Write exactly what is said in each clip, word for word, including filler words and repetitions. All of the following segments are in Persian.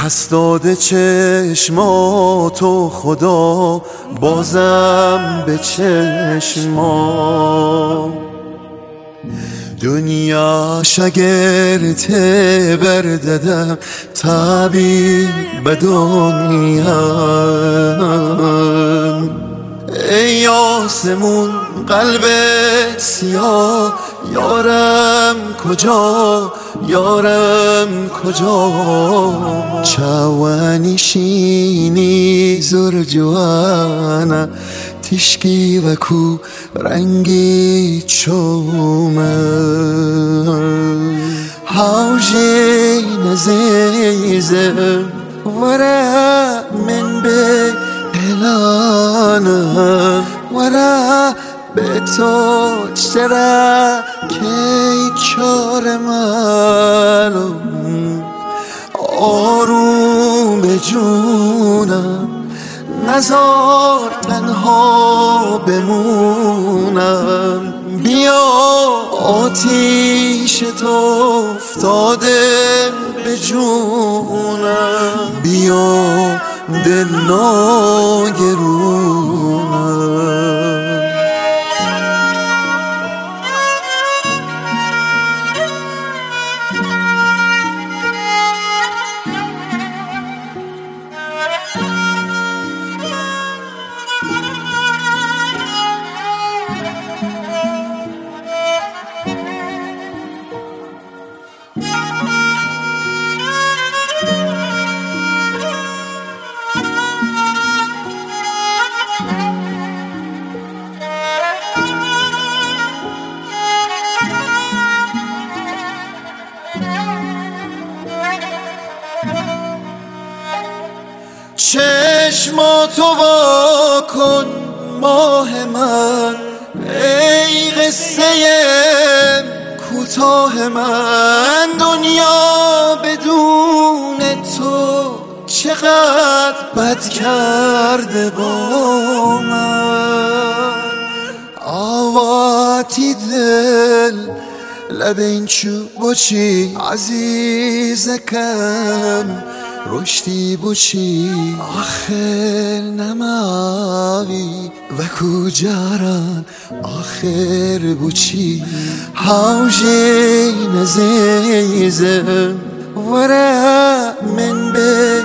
پس داده چشماتو خدا بازم به چشمام. دنیا شگرت برددم طبیب به دنیا. ای آسمون قلب سیاه، یارم کجا یارم کجا. چاوانیشینی زور جوانا تشکی و کو رنگی چومه. حوجی نزیزم ورا من به هلانم، ورا به تو چرا کی چار منم. آروم جونم نزار تنها بمونم. بیا آتیش تو افتاده به جونم. بیا دل ناگرونم. چشماتو وا کن ماه من، ای قصه کوتاه من. دنیا بدون تو چقدر بد کرده با من. آواتی دل لب این چو بچی عزیزکم رشدی بچی آخر نماوی و کجاران آخر بچی. حوجی نزیزم ورا من به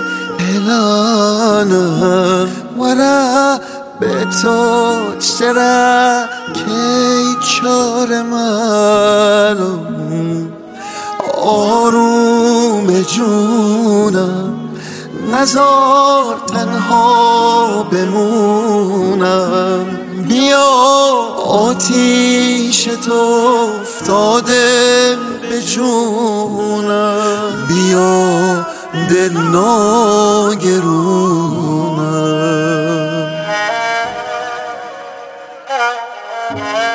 هلانم، ورا به تو چرا کی چار منم. آروم جونم نزار تنها بمونم. بیا آتیش تو افتاده به جونم. بیا دل ناگرونم.